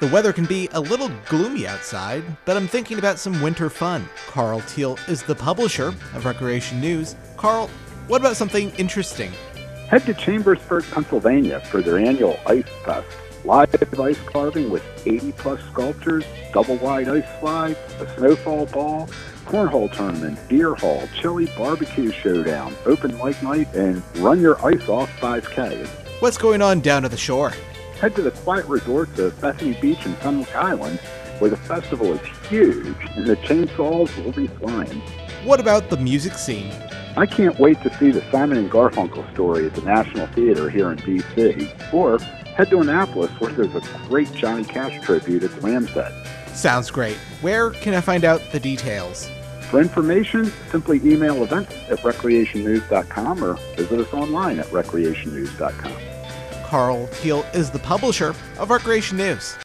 The weather can be a little gloomy outside, but I'm thinking about some winter fun. Carl Teal is the publisher of Recreation News. Carl, what about something interesting? Head to Chambersburg, Pennsylvania for their annual Ice Fest. Live ice carving with 80-plus sculptures, double-wide ice slides, a snowfall ball, cornhole tournament, beer hall, chili barbecue showdown, open mic night, and run your ice off 5K. What's going on down at the shore? Head to the quiet resorts of Bethany Beach and Fenwick Island, where the festival is huge and the chainsaws will be flying. What about the music scene? I can't wait to see the Simon and Garfunkel story at the National Theater here in D.C. Or head to Annapolis, where there's a great Johnny Cash tribute at the Lamb's Head. Sounds great. Where can I find out the details? For information, simply email events@recreationnews.com or visit us online at recreationnews.com. Carl Teal is the publisher of Recreation News.